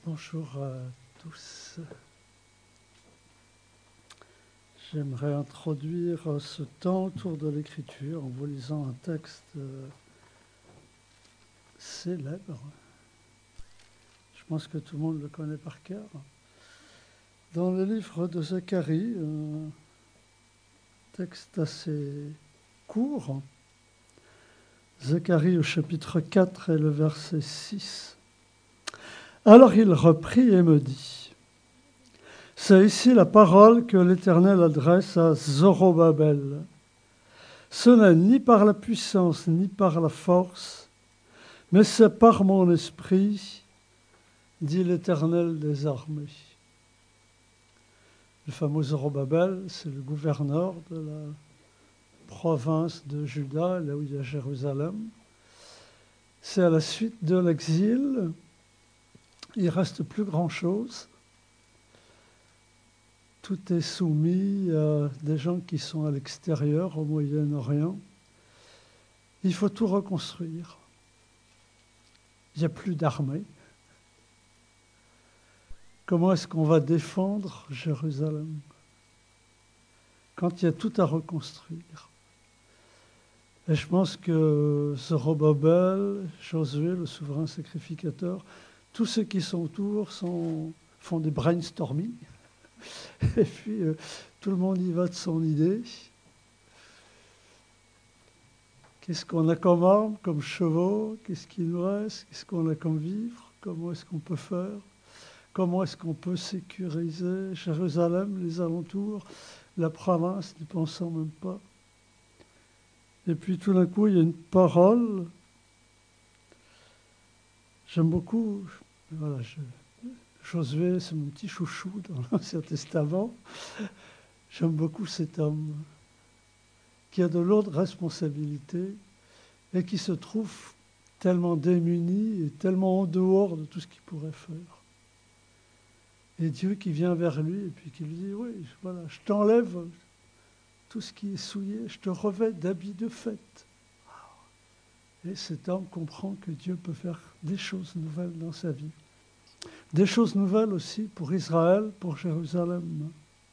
Bonjour à tous. J'aimerais introduire ce temps autour de l'écriture en vous lisant un texte célèbre. Je pense que tout le monde le connaît par cœur. Dans le livre de Zacharie, un texte assez court. Zacharie au chapitre 4 et le verset 6. Alors il reprit et me dit, c'est ici la parole que l'Éternel adresse à Zorobabel. Ce n'est ni par la puissance ni par la force, mais c'est par mon esprit, dit l'Éternel des armées. Le fameux Zorobabel, c'est le gouverneur de la province de Juda, là où il y a Jérusalem. C'est à la suite de l'exil, il ne reste plus grand-chose. Tout est soumis à des gens qui sont à l'extérieur, au Moyen-Orient. Il faut tout reconstruire. Il n'y a plus d'armée. Comment est-ce qu'on va défendre Jérusalem quand il y a tout à reconstruire? Et je pense que Zorobabel, Josué, le souverain sacrificateur, tous ceux qui sont autour font des brainstorming. Et puis, tout le monde y va de son idée. Qu'est-ce qu'on a comme armes, comme chevaux? Qu'est-ce qu'il nous reste? Qu'est-ce qu'on a comme vivres? Comment est-ce qu'on peut faire? Comment est-ce qu'on peut sécuriser Jérusalem, les alentours, la province, n'y pensant même pas? Et puis tout d'un coup, il y a une parole. J'aime beaucoup, voilà, Josué, c'est mon petit chouchou dans l'Ancien Testament. J'aime beaucoup cet homme qui a de lourdes responsabilités et qui se trouve tellement démuni et tellement en dehors de tout ce qu'il pourrait faire. Et Dieu qui vient vers lui et puis qui lui dit, oui, voilà, je t'enlève tout ce qui est souillé, je te revêt d'habits de fête. Et cet homme comprend que Dieu peut faire des choses nouvelles dans sa vie. Des choses nouvelles aussi pour Israël, pour Jérusalem.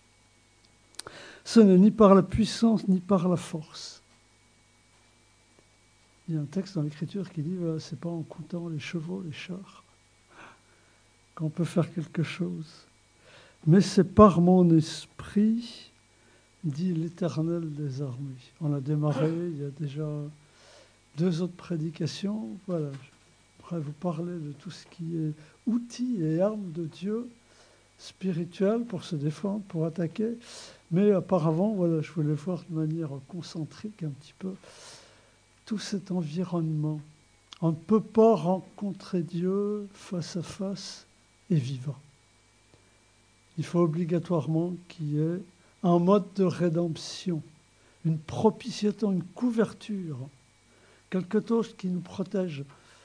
Ce n'est ni par la puissance ni par la force. Il y a un texte dans l'Écriture qui dit, voilà, c'est pas en comptant les chevaux, les chars, qu'on peut faire quelque chose. Mais c'est par mon esprit, dit l'Éternel des armées. On a démarré, il y a déjà 2 autres prédications. Voilà, je pourrais vous parler de tout ce qui est outils et armes de Dieu spirituels pour se défendre, pour attaquer. Mais auparavant, voilà, je voulais voir de manière concentrique un petit peu tout cet environnement. On ne peut pas rencontrer Dieu face à face et vivant. Il faut obligatoirement qu'il y ait un mode de rédemption, une propitiation, une couverture, quelque chose qui nous protège.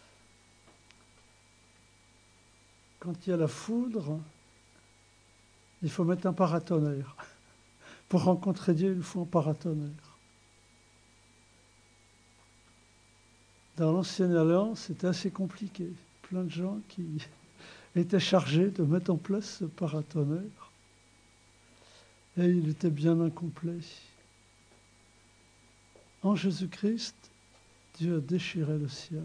Quand il y a la foudre, il faut mettre un paratonnerre. Pour rencontrer Dieu, il faut un paratonnerre. Dans l'Ancienne Alliance, c'était assez compliqué. Plein de gens qui étaient chargés de mettre en place ce paratonnerre. Et il était bien incomplet. En Jésus-Christ, Dieu a déchiré le ciel.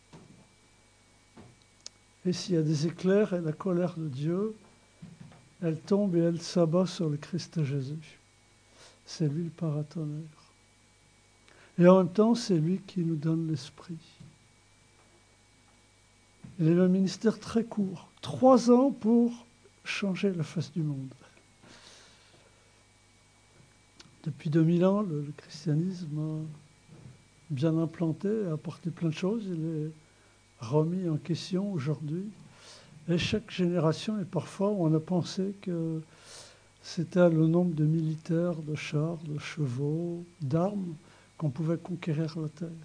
Et s'il y a des éclairs et la colère de Dieu, elle tombe et elle s'abat sur le Christ Jésus. C'est lui le paratonnerre. Et en même temps, c'est lui qui nous donne l'esprit. Il a eu un ministère très court, 3 ans pour changer la face du monde. Depuis 2000 ans, le christianisme a bien implanté, a apporté plein de choses. Il est remis en question aujourd'hui. Et chaque génération, et parfois on a pensé que c'était le nombre de militaires, de chars, de chevaux, d'armes qu'on pouvait conquérir la terre.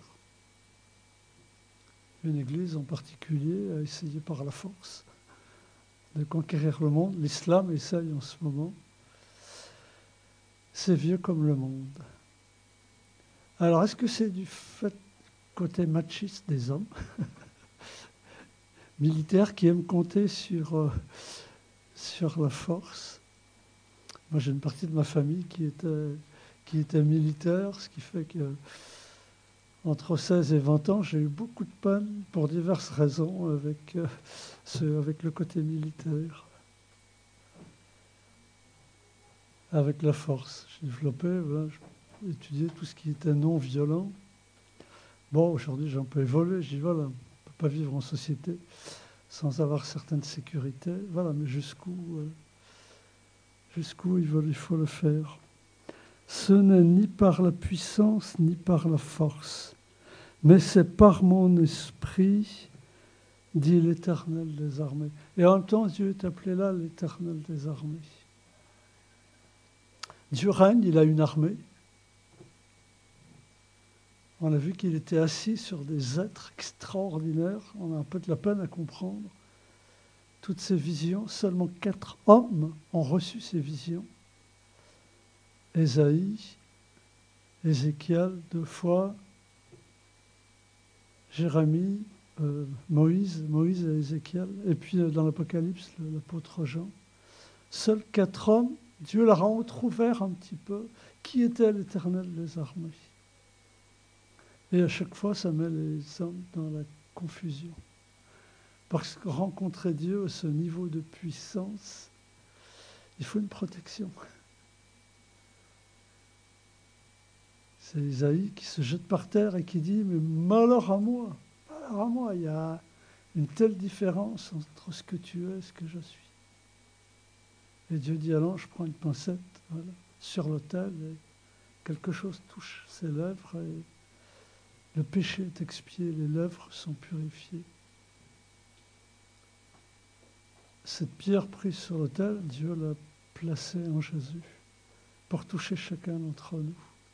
Une église en particulier a essayé par la force de conquérir le monde. L'islam essaye en ce moment. C'est vieux comme le monde. Alors, est-ce que c'est du fait côté machiste des hommes? militaires qui aiment compter sur la force. Moi, j'ai une partie de ma famille qui était militaire, ce qui fait que entre 16 et 20 ans, j'ai eu beaucoup de peine pour diverses raisons avec le côté militaire. Avec la force. J'ai développé, j'ai étudié tout ce qui était non violent. Bon, aujourd'hui, j'ai un peu évolué. Je dis, voilà, on ne peut pas vivre en société sans avoir certaines sécurités. Voilà, mais jusqu'où il faut le faire. Ce n'est ni par la puissance, ni par la force, mais c'est par mon esprit, dit l'Éternel des armées. Et en même temps, Dieu est appelé là l'Éternel des armées. Dieu règne, il a une armée. On a vu qu'il était assis sur des êtres extraordinaires. On a un peu de la peine à comprendre toutes ces visions. Seulement 4 hommes ont reçu ces visions. Ésaïe, Ézéchiel 2 fois, Jérémie, Moïse et Ézéchiel, et puis dans l'Apocalypse, l'apôtre Jean. Seuls 4 hommes, Dieu leur a entrouvert un petit peu qui était l'Éternel des armées. Et à chaque fois, ça met les hommes dans la confusion. Parce que rencontrer Dieu à ce niveau de puissance, il faut une protection. C'est Isaïe qui se jette par terre et qui dit « Mais malheur à moi, il y a une telle différence entre ce que tu es et ce que je suis. » Et Dieu dit à l'ange, prends une pincette sur l'autel et quelque chose touche ses lèvres et le péché est expié, les lèvres sont purifiées. Cette pierre prise sur l'autel, Dieu l'a placée en Jésus pour toucher chacun d'entre nous.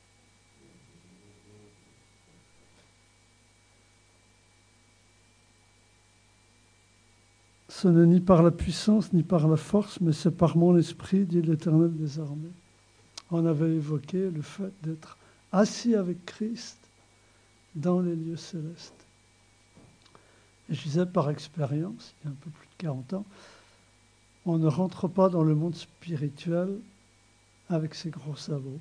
Ce n'est ni par la puissance, ni par la force, mais c'est par mon esprit, dit l'Éternel des armées. On avait évoqué le fait d'être assis avec Christ dans les lieux célestes. Et je disais par expérience, il y a un peu plus de 40 ans, on ne rentre pas dans le monde spirituel avec ses gros sabots.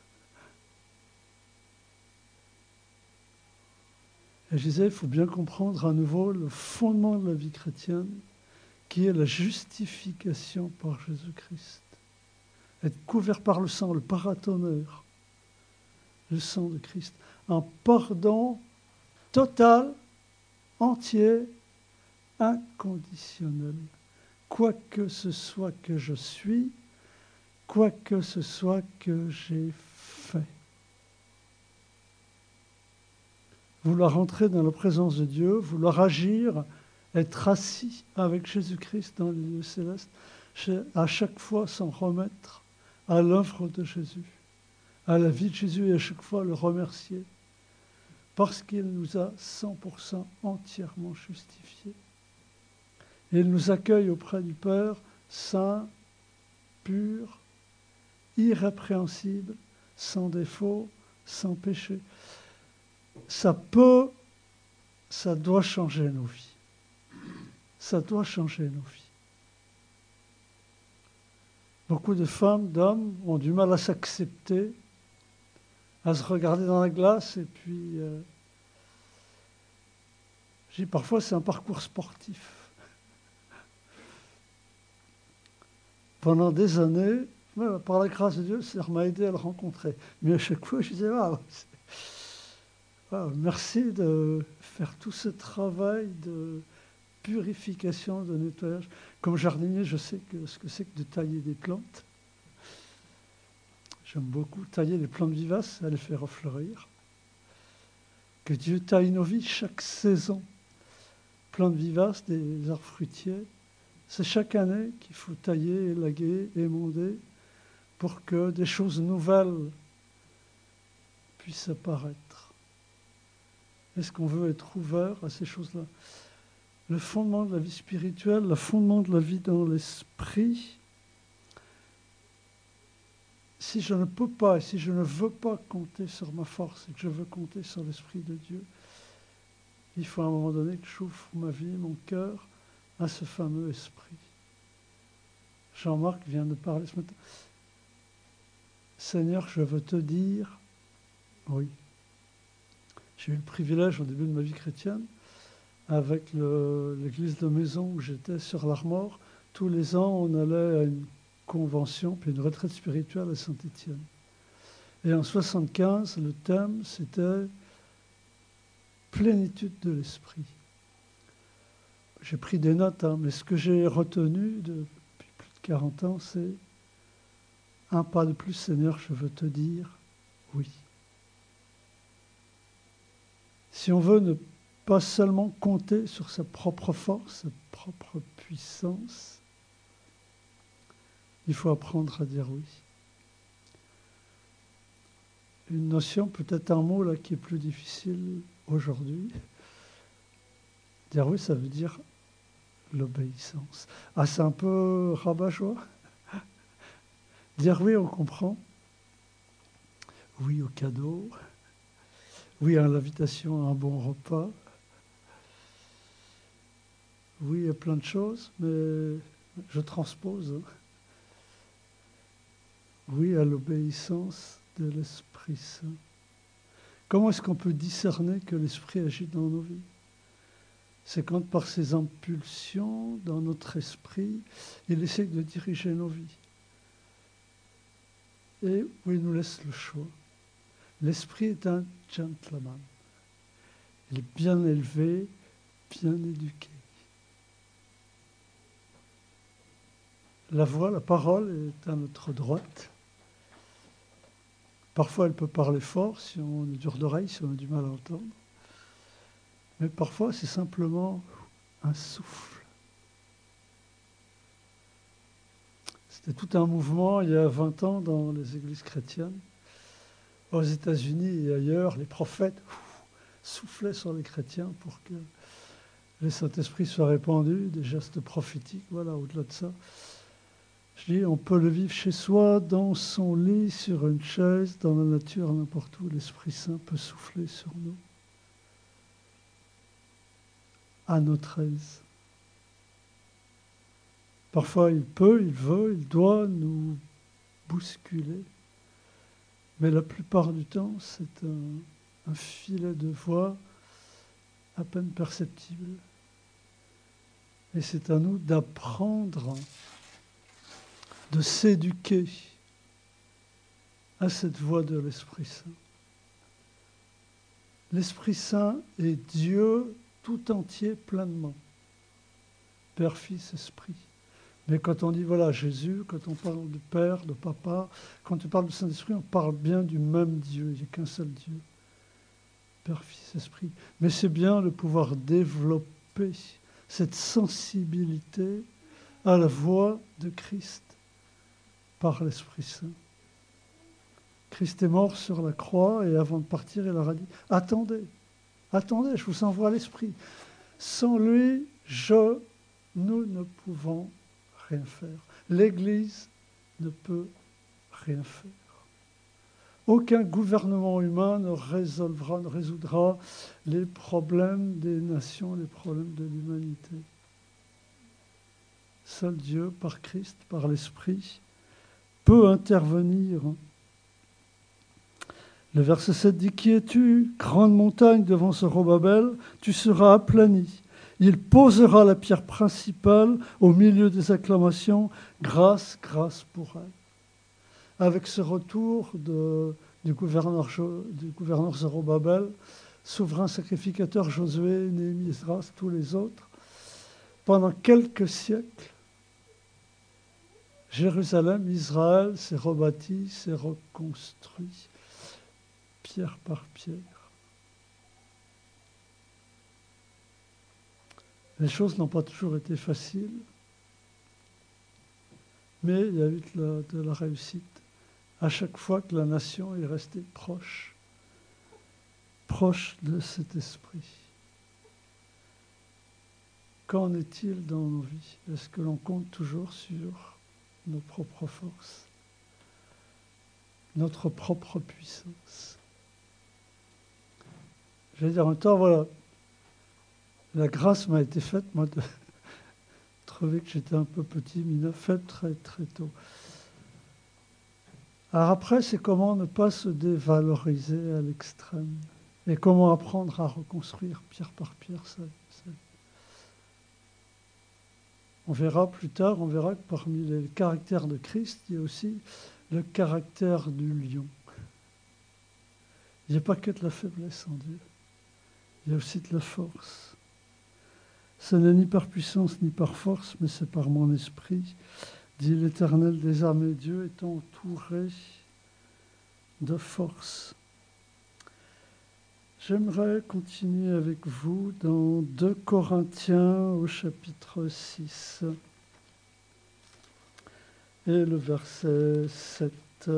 Et je disais, il faut bien comprendre à nouveau le fondement de la vie chrétienne, qui est la justification par Jésus-Christ. Être couvert par le sang, le paratonnerre, le sang de Christ. Un pardon total, entier, inconditionnel. Quoi que ce soit que je suis, quoi que ce soit que j'ai fait. Vouloir entrer dans la présence de Dieu, vouloir agir, être assis avec Jésus-Christ dans les lieux célestes, à chaque fois s'en remettre à l'œuvre de Jésus, à la vie de Jésus et à chaque fois le remercier parce qu'il nous a 100% entièrement justifiés. Et il nous accueille auprès du Père saint, pur, irrépréhensible, sans défaut, sans péché. Ça doit changer nos vies. Ça doit changer nos vies. Beaucoup de femmes, d'hommes ont du mal à s'accepter, à se regarder dans la glace, et puis, je dis parfois c'est un parcours sportif. Pendant des années, par la grâce de Dieu, ça m'a aidé à le rencontrer. Mais à chaque fois, je disais, merci de faire tout ce travail de purification, de nettoyage. Comme jardinier, je sais ce que c'est que de tailler des plantes. J'aime beaucoup tailler les plantes vivaces, à les faire fleurir. Que Dieu taille nos vies chaque saison. Plantes vivaces, des arbres fruitiers. C'est chaque année qu'il faut tailler, élaguer, émonder pour que des choses nouvelles puissent apparaître. Est-ce qu'on veut être ouvert à ces choses-là? Le fondement de la vie spirituelle, le fondement de la vie dans l'esprit, si je ne peux pas et si je ne veux pas compter sur ma force et que je veux compter sur l'Esprit de Dieu, il faut à un moment donné que j'ouvre ma vie, mon cœur, à ce fameux esprit. Jean-Marc vient de parler ce matin. Seigneur, je veux te dire, oui. J'ai eu le privilège au début de ma vie chrétienne, avec l'église de maison où j'étais sur l'Armor, tous les ans on allait à une convention, puis une retraite spirituelle à Saint-Étienne. Et en 75, le thème c'était plénitude de l'esprit. J'ai pris des notes, mais ce que j'ai retenu depuis plus de 40 ans, c'est un pas de plus, Seigneur, je veux te dire oui. Si on veut ne pas seulement compter sur sa propre force, sa propre puissance, il faut apprendre à dire oui. Une notion, peut-être un mot là qui est plus difficile aujourd'hui. Dire oui, ça veut dire l'obéissance. Ah, c'est un peu rabat-joie. Dire oui, on comprend. Oui au cadeau. Oui à l'invitation à un bon repas. Oui à plein de choses, mais je transpose. Oui à l'obéissance de l'Esprit Saint. Comment est-ce qu'on peut discerner que l'Esprit agit dans nos vies? C'est quand par ses impulsions dans notre esprit, il essaie de diriger nos vies. Et où il nous laisse le choix. L'Esprit est un gentleman. Il est bien élevé, bien éduqué. La voix, la parole est à notre droite. Parfois, elle peut parler fort si on est dur d'oreille, si on a du mal à entendre. Mais parfois, c'est simplement un souffle. C'était tout un mouvement il y a 20 ans dans les églises chrétiennes. Aux États-Unis et ailleurs, les prophètes soufflaient sur les chrétiens pour que le Saint-Esprit soit répandu, des gestes prophétiques, voilà, au-delà de ça. Je dis, on peut le vivre chez soi, dans son lit, sur une chaise, dans la nature, n'importe où. L'Esprit Saint peut souffler sur nous, à notre aise. Parfois, il peut, il veut, il doit nous bousculer. Mais la plupart du temps, c'est un filet de voix à peine perceptible. Et c'est à nous d'apprendre, de s'éduquer à cette voix de l'Esprit Saint. L'Esprit Saint est Dieu tout entier pleinement. Père, Fils, Esprit. Mais quand on dit, voilà, Jésus, quand on parle de Père, de Papa, quand on parle du Saint-Esprit, on parle bien du même Dieu. Il n'y a qu'un seul Dieu. Père, Fils, Esprit. Mais c'est bien de pouvoir développer cette sensibilité à la voix de Christ par l'Esprit Saint. Christ est mort sur la croix et avant de partir, il leur a dit « Attendez, attendez, je vous envoie l'Esprit. Sans lui, nous ne pouvons rien faire. L'Église ne peut rien faire. Aucun gouvernement humain ne résoudra les problèmes des nations, les problèmes de l'humanité. Seul Dieu, par Christ, par l'Esprit, peut intervenir. Le verset 7 dit « Qui es-tu, grande montagne devant Zorobabel? Tu seras aplani. Il posera la pierre principale au milieu des acclamations. Grâce, grâce pour elle. » Avec ce retour du gouverneur Zorobabel, souverain sacrificateur Josué, Néhémie, Esdras, tous les autres, pendant quelques siècles, Jérusalem, Israël s'est rebâti, s'est reconstruit, pierre par pierre. Les choses n'ont pas toujours été faciles, mais il y a eu de la réussite à chaque fois que la nation est restée proche de cet esprit. Qu'en est-il dans nos vies? Est-ce que l'on compte toujours sur nos propres forces, notre propre puissance? Je vais dire en même temps, voilà, la grâce m'a été faite, moi, trouvé que j'étais un peu petit, mais il l'a fait très très tôt. Alors après, c'est comment ne pas se dévaloriser à l'extrême et comment apprendre à reconstruire pierre par pierre ça. On verra plus tard, on verra que parmi les caractères de Christ, il y a aussi le caractère du lion. Il n'y a pas que de la faiblesse en Dieu, il y a aussi de la force. Ce n'est ni par puissance ni par force, mais c'est par mon esprit, dit l'Éternel des armées. Dieu est entouré de force. J'aimerais continuer avec vous dans 2 Corinthiens au chapitre 6 et le verset 7.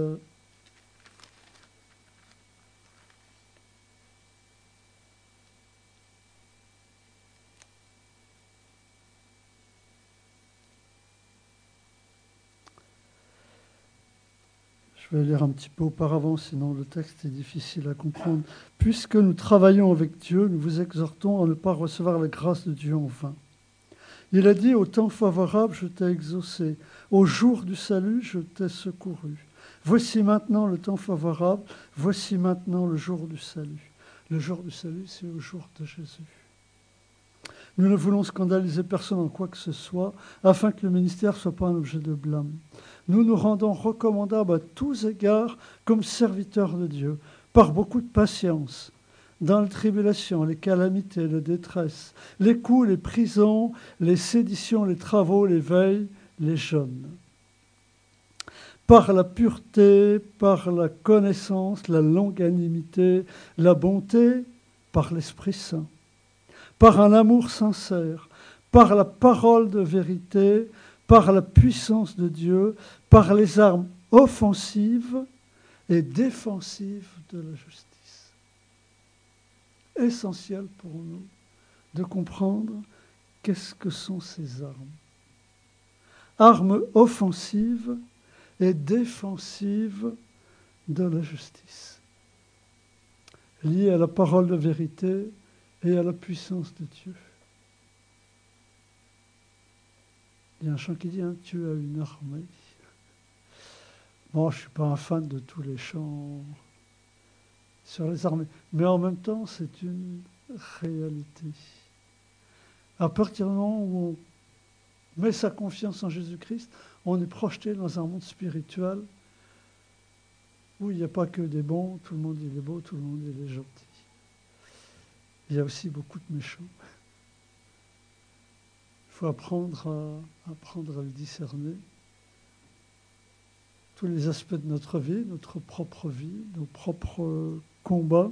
Je vais lire un petit peu auparavant, sinon le texte est difficile à comprendre. Puisque nous travaillons avec Dieu, nous vous exhortons à ne pas recevoir la grâce de Dieu en vain. Il a dit, au temps favorable, je t'ai exaucé. Au jour du salut, je t'ai secouru. Voici maintenant le temps favorable, voici maintenant le jour du salut. Le jour du salut, c'est au jour de Jésus. Nous ne voulons scandaliser personne en quoi que ce soit, afin que le ministère ne soit pas un objet de blâme. Nous nous rendons recommandables à tous égards comme serviteurs de Dieu, par beaucoup de patience, dans les tribulations, les calamités, les détresses, les coups, les prisons, les séditions, les travaux, les veilles, les jeûnes. Par la pureté, par la connaissance, la longanimité, la bonté, par l'Esprit Saint. Par un amour sincère, par la parole de vérité, par la puissance de Dieu, par les armes offensives et défensives de la justice. Essentiel pour nous de comprendre qu'est-ce que sont ces armes. Armes offensives et défensives de la justice, liées à la parole de vérité et à la puissance de Dieu. Il y a un chant qui dit, Dieu a une armée. Bon, je ne suis pas un fan de tous les chants sur les armées, mais en même temps, c'est une réalité. À partir du moment où on met sa confiance en Jésus-Christ, on est projeté dans un monde spirituel où il n'y a pas que des bons, tout le monde il est beau, tout le monde il est gentil. Il y a aussi beaucoup de méchants. Il faut apprendre à le discerner. Tous les aspects de notre vie, notre propre vie, nos propres combats.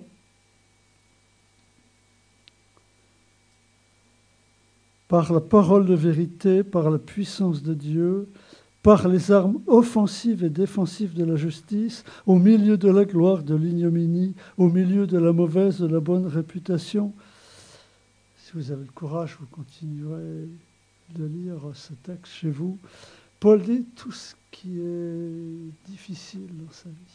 Par la parole de vérité, par la puissance de Dieu, par les armes offensives et défensives de la justice, au milieu de la gloire, de l'ignominie, au milieu de la mauvaise, de la bonne réputation. Si vous avez le courage, vous continuerez de lire ce texte chez vous. Paul dit tout ce qui est difficile dans sa vie.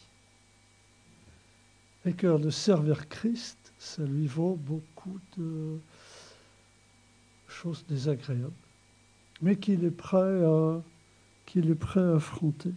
Et que de servir Christ, ça lui vaut beaucoup de choses désagréables, mais qu'il est prêt à affronter.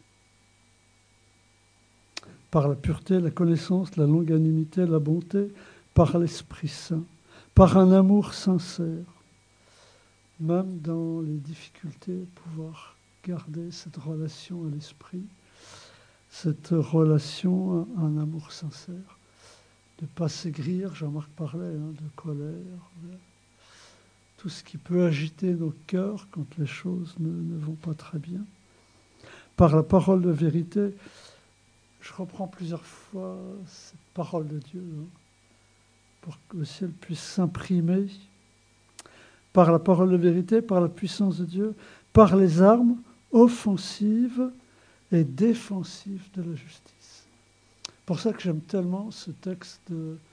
Par la pureté, la connaissance, la longanimité, la bonté, par l'Esprit Saint, par un amour sincère, même dans les difficultés, pouvoir garder cette relation à l'Esprit, cette relation à un amour sincère, de ne pas s'aigrir, Jean-Marc parlait de colère, tout ce qui peut agiter nos cœurs quand les choses ne vont pas très bien. Par la parole de vérité, je reprends plusieurs fois cette parole de Dieu, pour que le ciel puisse s'imprimer. Par la parole de vérité, par la puissance de Dieu, par les armes offensives et défensives de la justice. C'est pour ça que j'aime tellement ce texte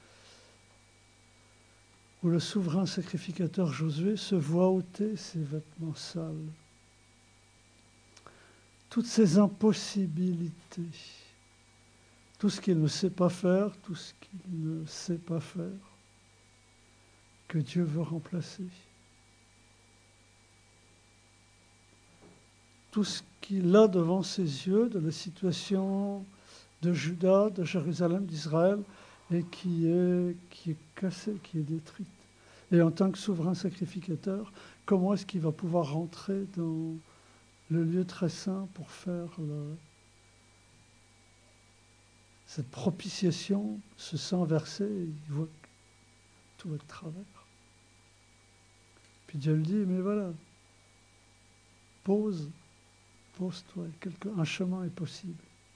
où le souverain sacrificateur Josué se voit ôter ses vêtements sales. Toutes ces impossibilités, tout ce qu'il ne sait pas faire, tout ce qu'il ne sait pas faire, que Dieu veut remplacer. tout ce qu'il a devant ses yeux, de la situation de Juda, de Jérusalem, d'Israël, et qui est cassée, qui est détruite. Et en tant que souverain sacrificateur, comment est-ce qu'il va pouvoir rentrer dans le lieu très saint pour faire cette propitiation, ce sang versé, et il voit que tout va de travers. Puis Dieu lui dit, mais voilà, pose-toi, un chemin est possible.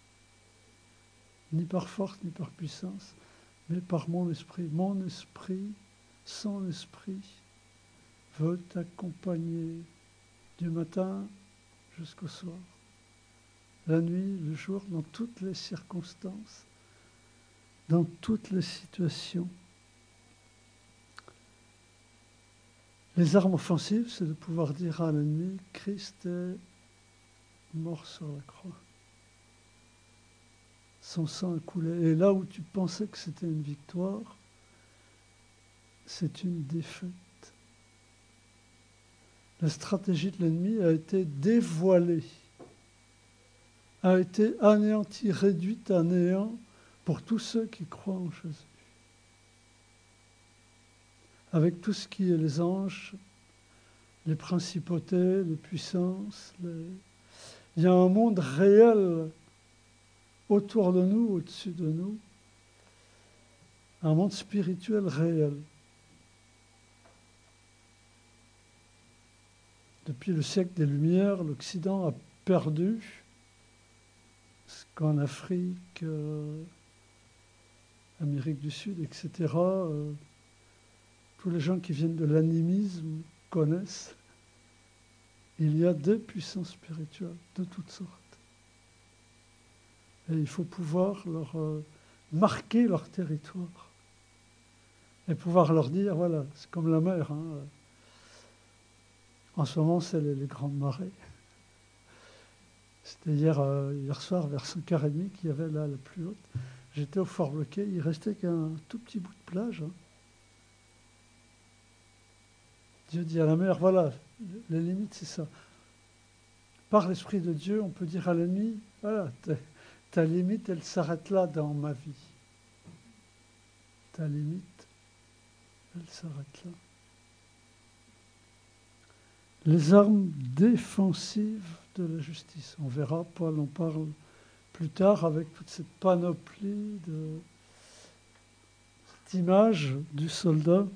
Ni par force, ni par puissance, mais par mon esprit. Mon esprit, son esprit, veut t'accompagner du matin jusqu'au soir, la nuit, le jour, dans toutes les circonstances, dans toutes les situations. Les armes offensives, c'est de pouvoir dire à l'ennemi, Christ est mort sur la croix. Son sang a coulé. Et là où tu pensais que c'était une victoire, c'est une défaite. La stratégie de l'ennemi a été dévoilée, a été anéantie, réduite à néant pour tous ceux qui croient en Jésus. Avec tout ce qui est les anges, les principautés, les puissances. Il y a un monde réel autour de nous, au-dessus de nous, un monde spirituel réel. Depuis le siècle des Lumières, l'Occident a perdu ce qu'en Afrique, Amérique du Sud, etc., tous les gens qui viennent de l'animisme connaissent. Il y a des puissances spirituelles de toutes sortes. Et il faut pouvoir leur marquer leur territoire. Et pouvoir leur dire, voilà, c'est comme la mer. En ce moment, c'est les grandes marées. C'était hier soir, vers 5h30, qu'il y avait là la plus haute. J'étais au Fort Bloquet, il restait qu'un tout petit bout de plage. Dieu dit à la mer, voilà, les limites, c'est ça. Par l'Esprit de Dieu, on peut dire à l'ennemi, voilà, ta limite, elle s'arrête là dans ma vie. Ta limite, elle s'arrête là. Les armes défensives de la justice. On verra, Paul en parle plus tard avec toute cette panoplie cette image du soldat.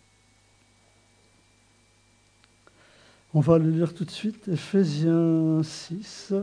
On va le lire tout de suite, Éphésiens 6.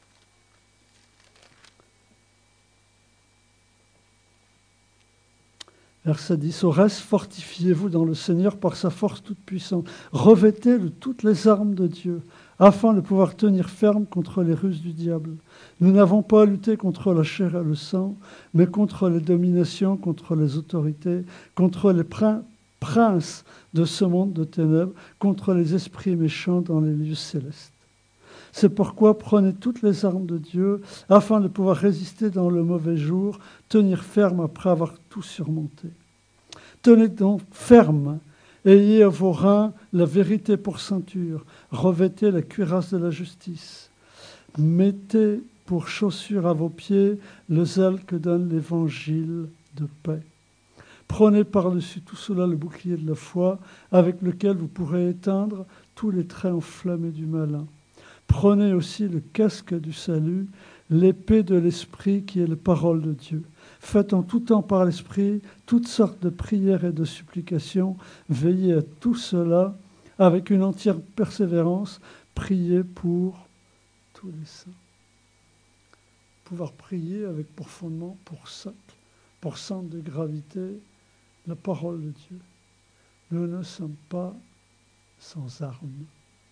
Verset 10. Au reste, fortifiez-vous dans le Seigneur par sa force toute puissante. Revêtez de toutes les armes de Dieu, afin de pouvoir tenir ferme contre les ruses du diable. Nous n'avons pas à lutter contre la chair et le sang, mais contre les dominations, contre les autorités, contre les princes de ce monde de ténèbres, contre les esprits méchants dans les lieux célestes. C'est pourquoi prenez toutes les armes de Dieu, afin de pouvoir résister dans le mauvais jour, tenir ferme après avoir tout surmonté. Tenez donc ferme, ayez à vos reins la vérité pour ceinture, revêtez la cuirasse de la justice, mettez pour chaussure à vos pieds le zèle que donne l'évangile de paix. Prenez par-dessus tout cela le bouclier de la foi, avec lequel vous pourrez éteindre tous les traits enflammés du malin. Prenez aussi le casque du salut, l'épée de l'esprit qui est la parole de Dieu. Faites en tout temps par l'esprit toutes sortes de prières et de supplications. Veillez à tout cela avec une entière persévérance. Priez pour tous les saints. Pouvoir prier avec pour fondement, pour centre de gravité, la parole de Dieu. Nous ne sommes pas sans armes,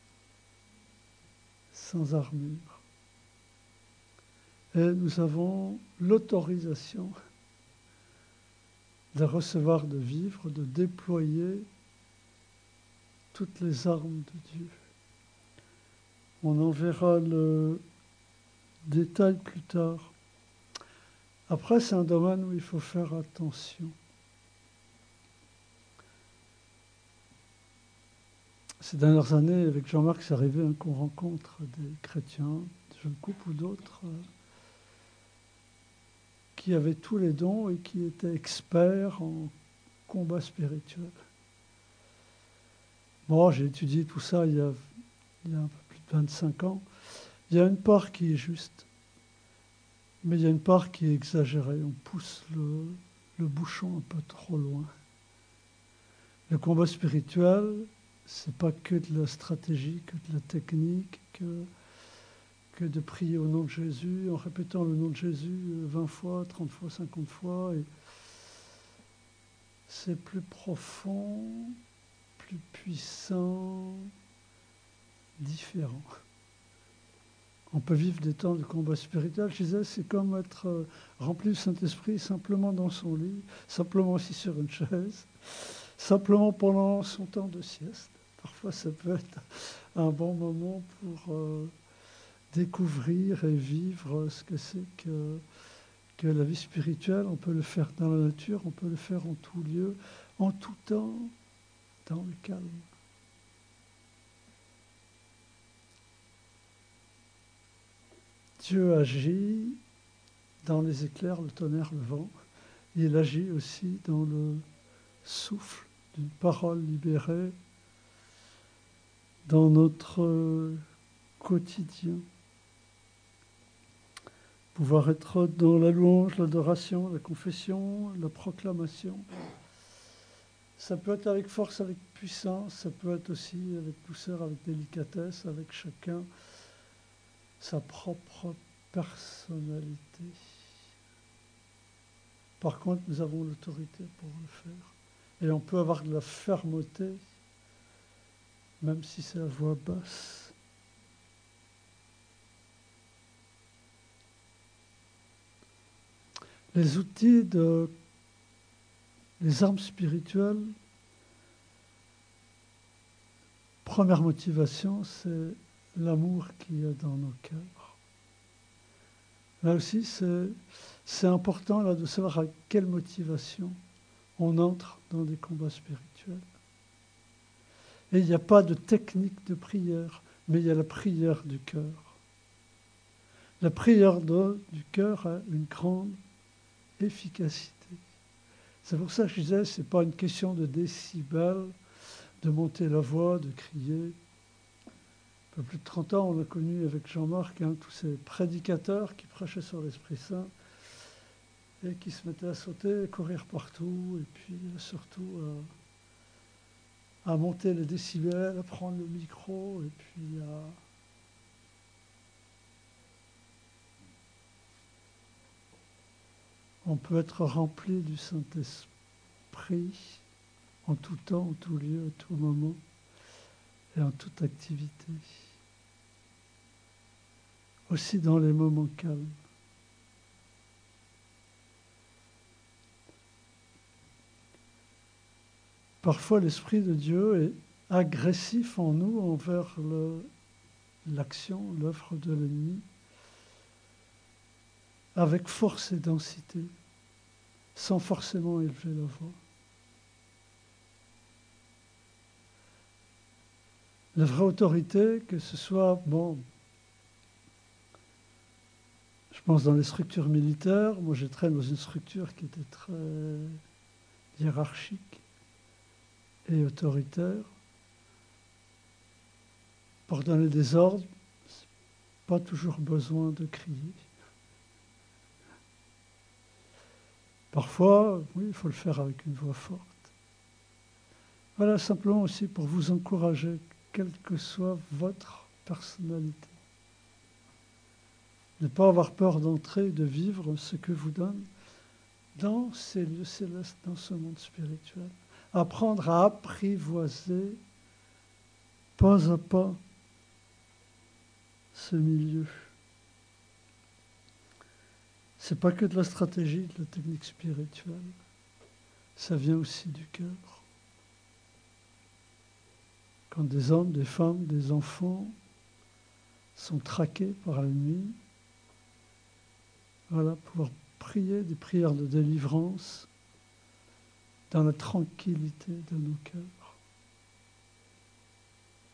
sans armure. Et nous avons l'autorisation de recevoir, de vivre, de déployer toutes les armes de Dieu. On en verra le détail plus tard. Après, c'est un domaine où il faut faire attention. ces dernières années, avec Jean-Marc, c'est arrivé qu'on rencontre des chrétiens, des jeunes couples ou d'autres, qui avaient tous les dons et qui étaient experts en combat spirituel. Bon, j'ai étudié tout ça il y a un peu plus de 25 ans. Il y a une part qui est juste, mais il y a une part qui est exagérée. On pousse le bouchon un peu trop loin. Le combat spirituel, c'est pas que de la stratégie, que de la technique, que de prier au nom de Jésus, en répétant le nom de Jésus 20 fois, 30 fois, 50 fois. Et c'est plus profond, plus puissant, différent. On peut vivre des temps de combat spirituel. Je disais, c'est comme être rempli du Saint-Esprit simplement dans son lit, simplement assis sur une chaise, simplement pendant son temps de sieste. Parfois, ça peut être un bon moment pour découvrir et vivre ce que c'est que la vie spirituelle. On peut le faire dans la nature, on peut le faire en tout lieu, en tout temps, dans le calme. Dieu agit dans les éclairs, le tonnerre, le vent. Il agit aussi dans le souffle d'une parole libérée dans notre quotidien. Pouvoir être dans la louange, l'adoration, la confession, la proclamation. Ça peut être avec force, avec puissance, ça peut être aussi avec douceur, avec délicatesse, avec chacun sa propre personnalité. Par contre, nous avons l'autorité pour le faire. Et on peut avoir de la fermeté, même si c'est à voix basse. Les outils les armes spirituelles, première motivation, c'est l'amour qu'il y a dans nos cœurs. Là aussi, c'est important là, de savoir avec quelle motivation on entre dans des combats spirituels. Et il n'y a pas de technique de prière, mais il y a la prière du cœur. La prière du cœur a une grande efficacité. C'est pour ça que je disais, ce n'est pas une question de décibels, de monter la voix, de crier. Un peu plus de 30 ans, on a connu avec Jean-Marc tous ces prédicateurs qui prêchaient sur l'Esprit Saint et qui se mettaient à sauter, à courir partout, et puis surtout à monter les décibels, à prendre le micro, et puis on peut être rempli du Saint-Esprit en tout temps, en tout lieu, à tout moment et en toute activité. Aussi dans les moments calmes. Parfois, l'Esprit de Dieu est agressif en nous envers l'action, l'œuvre de l'ennemi, avec force et densité, sans forcément élever la voix. La vraie autorité, que ce soit, je pense dans les structures militaires, moi j'ai traîné dans une structure qui était très hiérarchique et autoritaire. Pour donner des ordres, pas toujours besoin de crier. Parfois, oui, il faut le faire avec une voix forte. Voilà, simplement aussi pour vous encourager, quelle que soit votre personnalité. Ne pas avoir peur d'entrer, de vivre ce que vous donne dans ces lieux célestes, dans ce monde spirituel. Apprendre à apprivoiser pas à pas ce milieu. C'est pas que de la stratégie, de la technique spirituelle. Ça vient aussi du cœur. Quand des hommes, des femmes, des enfants sont traqués par l'ennemi, voilà, pouvoir prier des prières de délivrance dans la tranquillité de nos cœurs.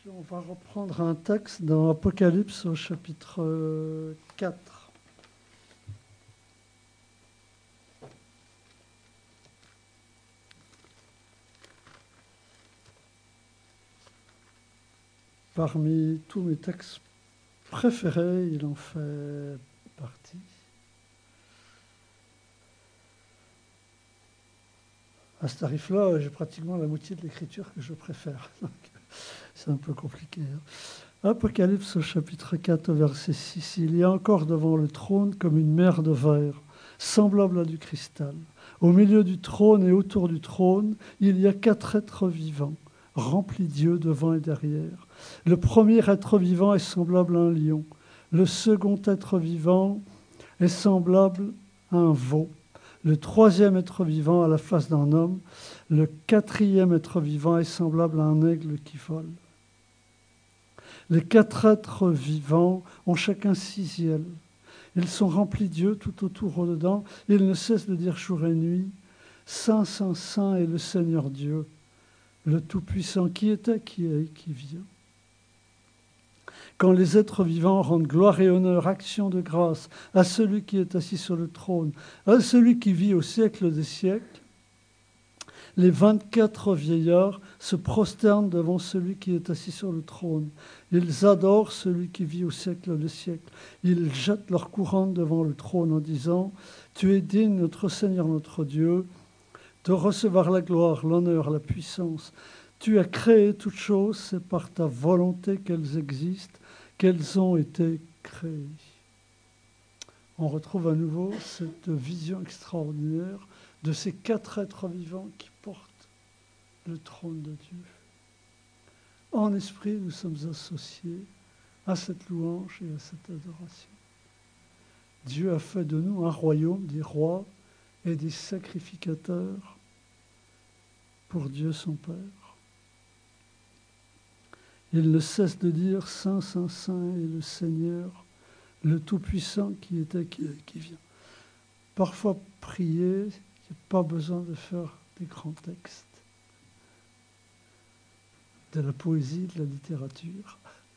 On va reprendre un texte dans Apocalypse au chapitre 4. Parmi tous mes textes préférés, il en fait partie. À ce tarif-là, j'ai pratiquement la moitié de l'écriture que je préfère. Donc, c'est un peu compliqué. Apocalypse au chapitre 4, au verset 6. Il y a encore devant le trône comme une mer de verre, semblable à du cristal. Au milieu du trône et autour du trône, il y a 4 êtres vivants, remplis d'yeux devant et derrière. Le premier être vivant est semblable à un lion. Le second être vivant est semblable à un veau. Le troisième être vivant a la face d'un homme. Le quatrième être vivant est semblable à un aigle qui vole. Les 4 êtres vivants ont chacun 6 ailes. Ils sont remplis d'yeux tout autour au-dedans. Ils ne cessent de dire jour et nuit, Saint, Saint, Saint est le Seigneur Dieu, le Tout-Puissant, qui était, qui est et qui vient. Quand les êtres vivants rendent gloire et honneur, action de grâce à celui qui est assis sur le trône, à celui qui vit au siècle des siècles, les 24 vieillards se prosternent devant celui qui est assis sur le trône. Ils adorent celui qui vit au siècle des siècles. Ils jettent leur couronne devant le trône en disant « Tu es digne, notre Seigneur, notre Dieu, de recevoir la gloire, l'honneur, la puissance. Tu as créé toutes choses, c'est par ta volonté qu'elles existent, qu'elles ont été créées. » On retrouve à nouveau cette vision extraordinaire de ces 4 êtres vivants qui portent le trône de Dieu. En esprit, nous sommes associés à cette louange et à cette adoration. Dieu a fait de nous un royaume des rois et des sacrificateurs pour Dieu son Père. Il ne cesse de dire « Saint, Saint, Saint est le Seigneur, le Tout-Puissant qui était, qui est, qui vient ». Parfois, prier, il n'y a pas besoin de faire des grands textes, de la poésie, de la littérature.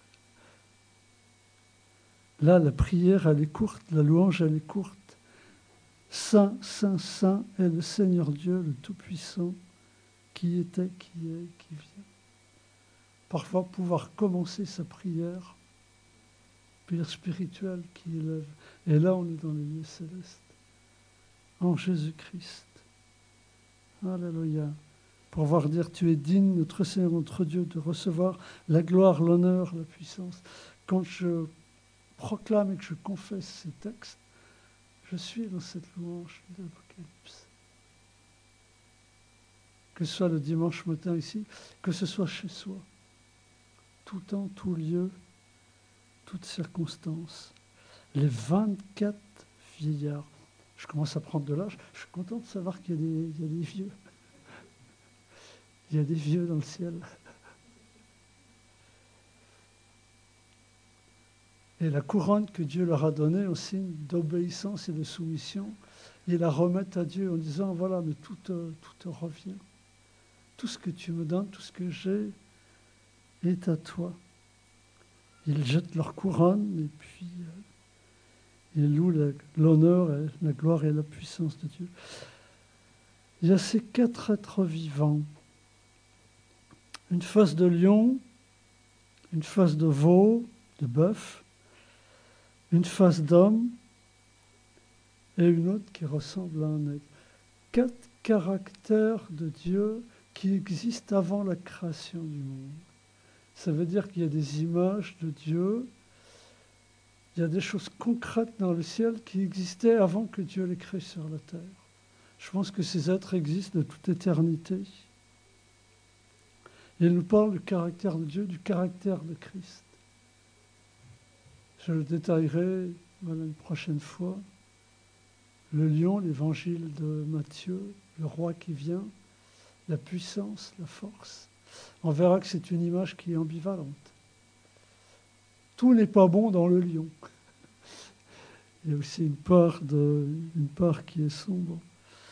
Là, la prière, elle est courte, la louange, elle est courte. Saint, Saint, Saint est le Seigneur Dieu, le Tout-Puissant, qui était, qui est, qui vient. Parfois, pouvoir commencer sa prière spirituelle qui élève. Et là, on est dans les lieux célestes. En Jésus-Christ. Alléluia. Pour pouvoir dire, tu es digne, notre Seigneur, notre Dieu, de recevoir la gloire, l'honneur, la puissance. Quand je proclame et que je confesse ces textes, je suis dans cette louange de l'Apocalypse. Que ce soit le dimanche matin ici, que ce soit chez soi. Tout temps, tout lieu, toutes circonstances. Les 24 vieillards. Je commence à prendre de l'âge. Je suis content de savoir qu'il y a des vieux. Il y a des vieux dans le ciel. Et la couronne que Dieu leur a donnée en signe d'obéissance et de soumission, ils la remettent à Dieu en disant, voilà, mais tout te revient. Tout ce que tu me donnes, tout ce que j'ai est à toi. Ils jettent leur couronne et puis ils louent l'honneur, la gloire et la puissance de Dieu. Il y a ces 4 êtres vivants. Une face de lion, une face de veau, de bœuf, une face d'homme et une autre qui ressemble à un aigle. 4 caractères de Dieu qui existent avant la création du monde. Ça veut dire qu'il y a des images de Dieu, il y a des choses concrètes dans le ciel qui existaient avant que Dieu les crée sur la terre. Je pense que ces êtres existent de toute éternité. Il nous parle du caractère de Dieu, du caractère de Christ. Je le détaillerai une prochaine fois. Le lion, l'évangile de Matthieu, le roi qui vient, la puissance, la force. On verra que c'est une image qui est ambivalente. Tout n'est pas bon dans le lion. Il y a aussi une part qui est sombre.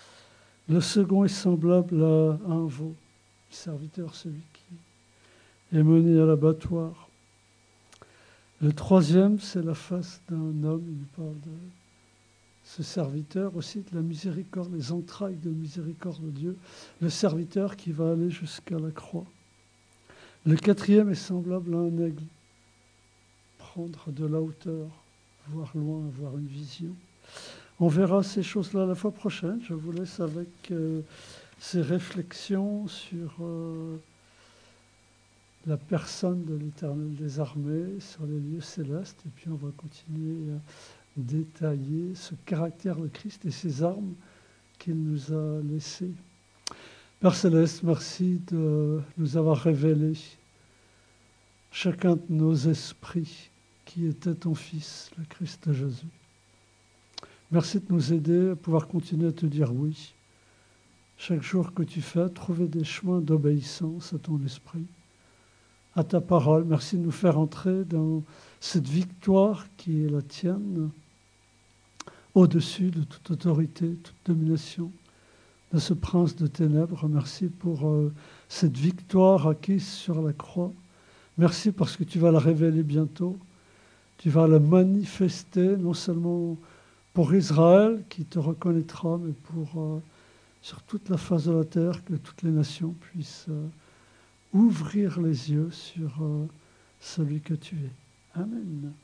Le second est semblable à un veau, le serviteur, celui qui et mené à l'abattoir. Le troisième, c'est la face d'un homme. Il parle de ce serviteur aussi, de la miséricorde, les entrailles de miséricorde de Dieu. Le serviteur qui va aller jusqu'à la croix. Le quatrième est semblable à un aigle. Prendre de la hauteur, voir loin, avoir une vision. On verra ces choses-là la fois prochaine. Je vous laisse avec ces réflexions sur la personne de l'Éternel des armées, sur les lieux célestes. Et puis on va continuer à détailler ce caractère de Christ et ses armes qu'il nous a laissées. Père Céleste, merci de nous avoir révélé chacun de nos esprits qui était ton Fils, le Christ Jésus. Merci de nous aider à pouvoir continuer à te dire oui. Chaque jour que tu fais, trouver des chemins d'obéissance à ton esprit, à ta parole. Merci de nous faire entrer dans cette victoire qui est la tienne, au-dessus de toute autorité, toute domination, de ce prince de ténèbres. Merci pour cette victoire acquise sur la croix. Merci parce que tu vas la révéler bientôt. Tu vas la manifester, non seulement pour Israël, qui te reconnaîtra, mais pour sur toute la face de la terre, que toutes les nations puissent ouvrir les yeux sur celui que tu es. Amen.